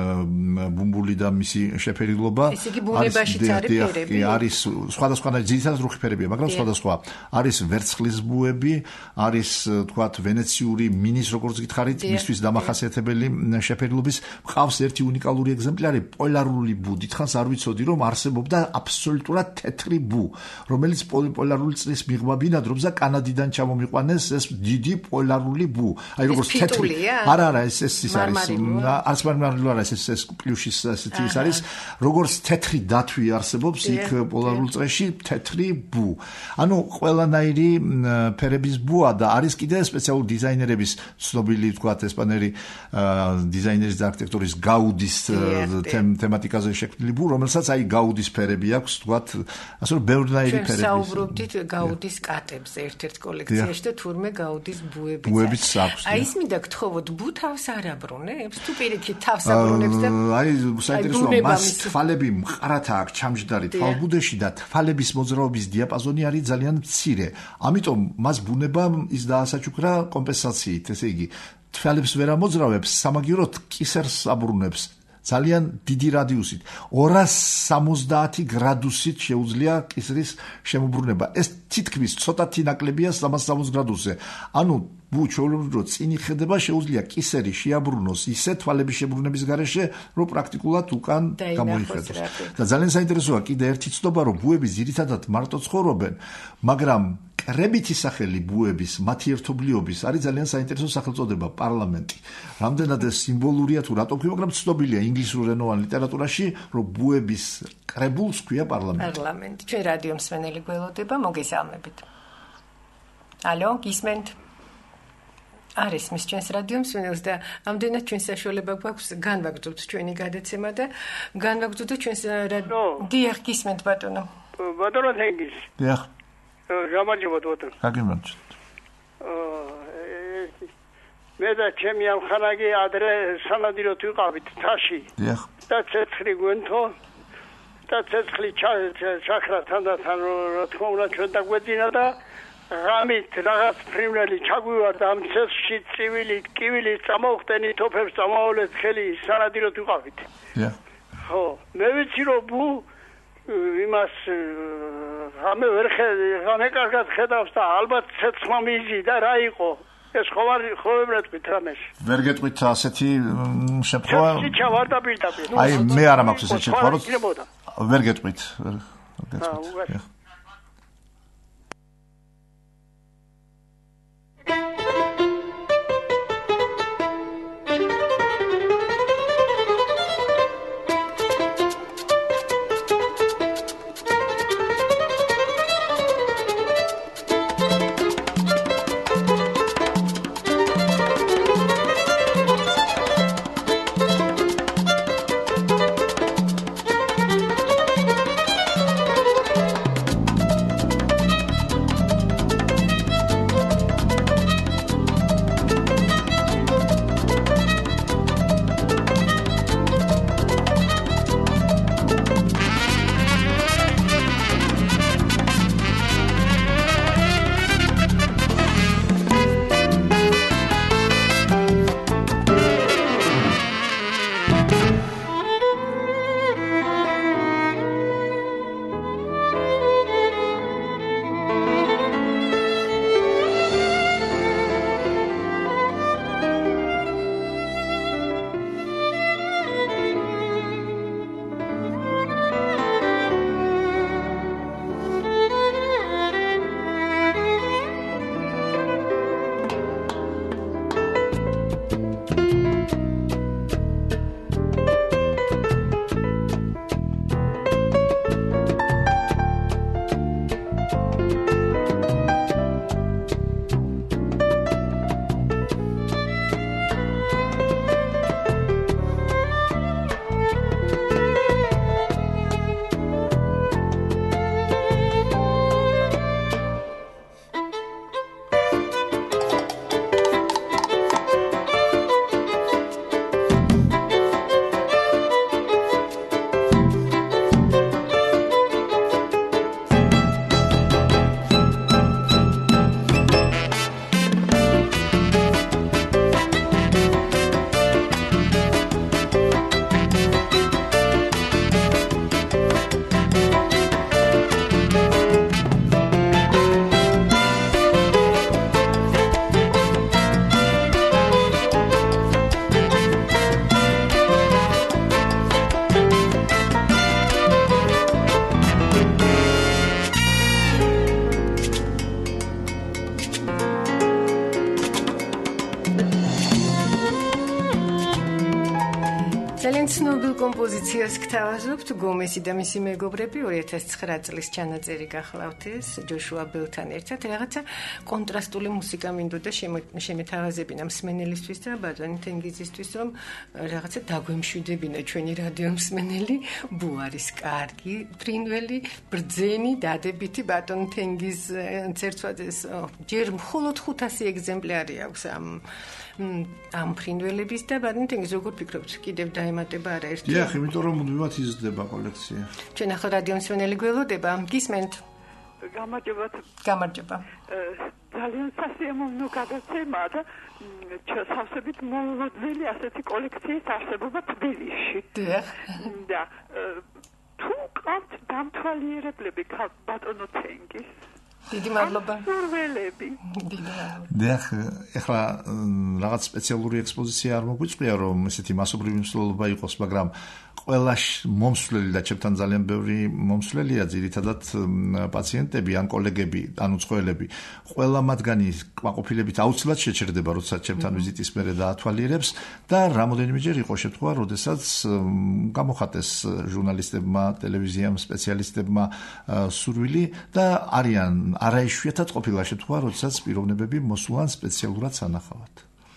ბუმბული და მისი შეფერილობა. ესე იგი ბუნებაშიც არის ფერები? არის სხვადასხვანაირი ძირითადად რუხი ფერებია, მაგრამ სხვადასხვა. არის ვერცხლის ბუები, არის თქვათ ვენეციური მინის, როგორც გითხარით, მისთვის დამახასიათებელი შეფერილობის. მყავს ერთი უნიკალური ეგზემპლარი, პოლარული ბუ. დიდხანს არ ვიცოდი, რომ არსებობდა აბსოლუტურად თეთრი ბუ, რომელიც პოლარული წრის მიღმა ბინადრობს და კანადიდან ჩამომიყვანეს ეს დიდი პოლარული ბუ. აი როგორც თეთრი. არა, არა, ეს ეს ის არის. არც მარმარილო არა, ეს ეს პლუშის ასეთი ის არის. როგორც თეთრი დათვი არსებობს იქ პოლარულ წრეში, თეთრი ბუ. ანუ ყველანაირი ფერების ბუა და არის კიდე სპეციალური დიზაინერების ცნობილი თქვათ ესპანელი დიზაინერის და არქიტექტორის გაუდის თემატიკაზე შექმნილი ბუ, რომელსაც აი გაუდის ფერები აქვს, თქვათ, ასე რომ ბევრნაირი ფერები. საუბრობდით გაუდის კატებზე ერთ-ერთ კოლექციაში და თურმე გაუდის ბუებიც. ბუებიც აქვს. აი ის მინდა გთხოვოთ, ბუ თავს არ აბრუნებს? თუ პირიქით თავს აბრუნებს და აი საინტერესოა, მას თვალები მყარად აქვს ჩამჯდარი თვალბუდეში და თვალების მოძრაობის დიაპაზონი არის ძალიან მცირე. ამიტომ მას ბუნება ის დაასაჩუქრა კომპენსაციით, ესე იგი თვალებს ვერ ამოძრავებს, სამაგიეროდ კისერს აბრუნებს. ძალიან დიდი რადიუსით, ორას სამოცდაათი გრადუსით შეუძლია კისრის შემოbrunება. ეს თითქმის ცოტათი ნაკლებია სამას სამოცდაათი გრადუსზე. ანუ ბუ ჩვეულებრივ წინ იხედება, შეუძლია კისერი შეაბრუნოს ისე თვალების შებრუნების გარეშე, რომ პრაქტიკულად უკან გამოიხედოს. და ძალიან საინტერესოა კიდე ერთი ცნობა, რომ ბუები ძირითადად მარტო ცხოვრობენ, მაგრამ კრებითი სახელი ბუების, მათი ერთობლიობის არის ძალიან საინტერესო სახელწოდება პარლამენტი. რამდენად ეს სიმბოლურია თუ რატო ქვია, მაგრამ ცნობილია ინგლისურენოვან ლიტერატურაში, რომ ბუების კრებულს ქვია პარლამენტი. პარლამენტი. ჩვენ რადიო მსმენელი გველოდება, მოგესალმებით. ალო, გისმენთ? არის მის ჩვენს რადიო მსმენელს და ამდენად ჩვენ საშუალება გვაქვს განვაგრძობთ ჩვენი გადაცემა და განვაგრძობთ ჩვენს რადიო. დიახ, გისმენთ ბატონო. ბატონო, თენგის. დიახ. გამარჯობა ბატონო. გაგიმარჯობთ. მე და ჩემი ამ ხანაგი ადრე სანადიროთ ვიყავით თაში. დიახ. და ცეცხლი გვენთო და ცეცხლი ჩაქრა თანდათან რა თქმა უნდა ჩვენ დაგვეძინა და ღამით რაღაც ფრინველი ჩაგვივარდა ამ ცეცხლში წივილი, კივილი წამოვხდენი თოფებს წამოავლეთ ხელი სანადიროთ ვიყავით. დიახ. ხო, მე ვიცი რომ ბუ იმას ღამე ვერ ხედავ, ღამე კარგად ხედავს და ალბათ ცეცხლმა მიიზიდა რა იყო. ეს ხო არ ხო ვერ გეტყვით რამეს. ვერ გეტყვით ასეთი შემთხვევა. ცეცხლი ჩავარდა პირდაპირ. აი მე არ მაქვს ესეთი შემთხვევა, რომ ვერ გეტყვით. ვერ გეტყვით. ცნობილ კომპოზიციას გთავაზობთ გომესი და მისი მეგობრები ორი ათას ცხრა წლის ჩანაწერი გახლავთ ეს ჯოშუა ბელთან ერთად რაღაცა კონტრასტული მუსიკა მინდოდა შემეთავაზებინა მსმენელისთვის და ბატონი თენგიზისთვის რომ რაღაცა დაგვემშვიდებინა ჩვენი რადიო მსმენელი ბუ არის კარგი ფრინველი ბრძენი დადებითი ბატონ თენგიზ ცერცვაძეს ჯერ მხოლოდ ხუთასი ეგზემპლარი აქვს ამ ამ ფრინველების და ბატონ თენგიზ როგორ ფიქრობთ კიდევ დაემატება არა ერთი დიახ იმიტომ რომ მუდმივად იზრდება კოლექცია ჩვენ ახლა რადიო მსმენელი გველოდება გისმენთ გამარჯობა გამარჯობა ძალიან სასიამოვნო გადაცემა და სავსებით მოლოდინი ასეთი კოლექციის არსებობა თბილისში დიახ და თუ ყავთ დამთვალიერებლები ბატონო თენგიზ დიდი მადლობა. სურველები. დიახ, ეხლა რაღაც სპეციალური ექსპოზიცია არ მოგვიწვია რომ ესეთი მასობრივი მსვლელობა იყოს, მაგრამ ყველა მომსვლელი და ჩემთან ძალიან ბევრი მომსვლელია, ძირითადად პაციენტები ან კოლეგები, ანუ მცველები. ყველა მათგანი კმაყოფილებით აუცილებლად შეჩერდება, როცა ჩემთან ვიზიტის მერე დაათვალიერებს და რამოდენიმეჯერ იყო შემთხვევა, როდესაც გამოხატეს ჟურნალისტებმა, ტელევიზიამ სპეციალისტებმა სურვილი და არიან არაიშვიათად ყოფილა შემთხვევა, როდესაც პიროვნებები მოსულან სპეციალურად სანახავად.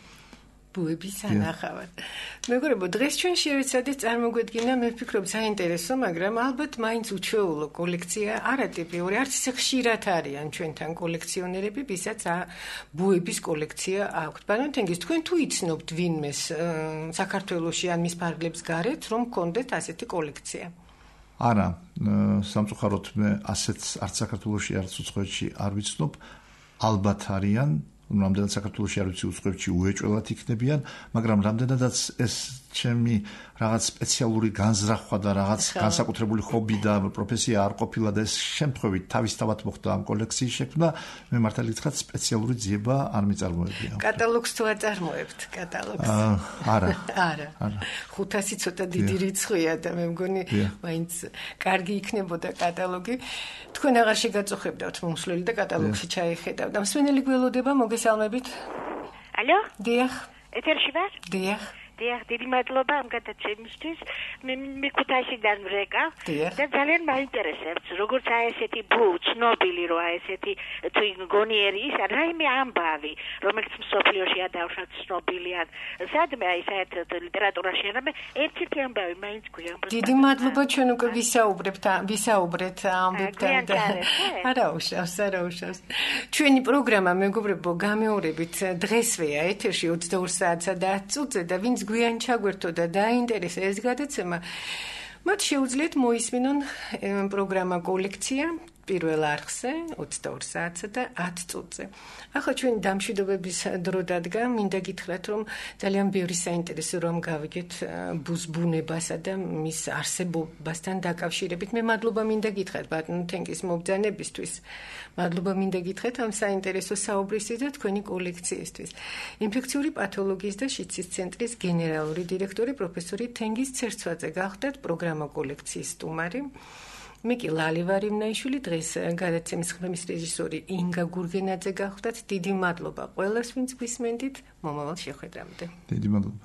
ბუების სანახავად. მეგობრებო, დღეს ჩვენ შევეცადეთ წარმოგვედგინა, მე ვფიქრობ, საინტერესო, მაგრამ ალბათ მაინც უჩვეულო კოლექცია არატიპიური, არც ისე ხშირად არიან ჩვენთან კოლექციონერები, ვისაც ბუების კოლექცია აქვთ. ბატონ თენგიზ, თქვენ თუ იცნობთ ვინმეს საქართველოში ან მის ფარგლებს გარეთ, რომ გქონდეთ ასეთი კოლექცია? არა, სამწუხაროდ მე ასეც არც საქართველოში, არც უცხოეთში არ ვიცნობ, ალბათ არიან, რამდენად საქართველოში არ ვიცი უცხოეთში უეჭველად იქნებიან, მაგრამ რამდენადაც ეს ჩემი რაღაც სპეციალური განზრახვა და რაღაც განსაკუთრებული ჰობი და პროფესია არ ყოფილა და ეს შემთხვევით თავისთავად მოხდა ამ კოლექციის შექმნა, მე მართალი გითხრათ სპეციალური ძიება არ მიწარმოებია. კატალოგს თუ აწარმოებთ, კატალოგს? არა. არა. ხუთასი ცოტა დიდი რიცხვია და მე მგონი მაინც კარგი იქნებოდა კატალოგი. თქვენ აღარ შეგაწუხებდათ მომსვლელი და კატალოგში ჩაიხედავთ. მსმენელი გველოდება, მოგესალმებით. ალო? დიახ. ეთერში ვარ? დიახ. დიახ, დიდი მადლობა ამ გადაცემისთვის. მე მე ქუთაისიდან ვრეკავ და ძალიან მაინტერესებს, როგორც აი ესეთი ბუ, ცნობილი რო აი ესეთი თუ გონიერი ის რაიმე ამბავი, რომელიც მსოფლიოში ადავშად ცნობილია. სადმე აი საერთოდ ლიტერატურაში არამე ერთ-ერთი ამბავი მაინც გვიან. დიდი მადლობა, ჩვენ უკვე ვისაუბრებთ, ვისაუბრეთ ამბებთან და არა უშავს, არა უშავს. ჩვენი პროგრამა მეგობრებო გამეორებით დღესვეა ეთერში ოცდაორ საათსა და ათ წუთზე და ვინც გვიან ჩაგვერთო და დაინტერესა ეს გადაცემა, მათ შეუძლიათ მოისმინონ პროგრამა კოლექცია პირველ არხზე ოცდაორ საათსა და ათ წუთზე. ახლა ჩვენ დამშვიდობების დრო დადგა, მინდა გითხრათ, რომ ძალიან ბევრი საინტერესო რომ გავიგეთ ბუს ბუნებასა და მის არსებობასთან დაკავშირებით. მე მადლობა მინდა გითხრათ ბატონ თენგიზ მობრძანებისთვის. მადლობა მინდა გითხრათ ამ საინტერესო საუბრისთვის და თქვენი კოლექციისთვის. ინფექციური პათოლოგიის და შიდსის ცენტრის გენერალური დირექტორი პროფესორი თენგიზ ცერცვაძე გახდათ პროგრამა კოლექციის სტუმარი. მიკი ლალივარიმნაიშვილი დღეს გადაცემის ხმების რეჟისორი ინგა გურგენაძე გახდათ. დიდი მადლობა ყველას, ვინც გვისმენდით. მომავალ შეხვედრამდე. დიდი მადლობა.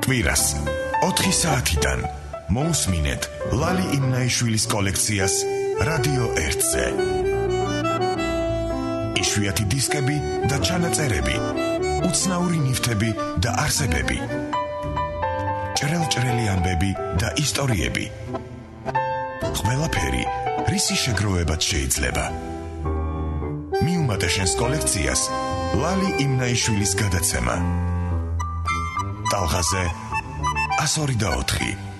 კვირას ოთხი საათიდან მოусმინეთ ლალი იმნაიშვილის კოლექციას რადიო ერთზე. იშვიათი დისკები და ჩანაწერები, უცნაური ნივთები და არსებები, ჭრელჭრელი ამბები და ისტორიები. ყველაფერი, რისი შეგროვებაც შეიძლება. მიუმატე შენს კოლექციას ლალი იმნაიშვილის გადაცემა. ტალღაზე ასორი და ოთხი.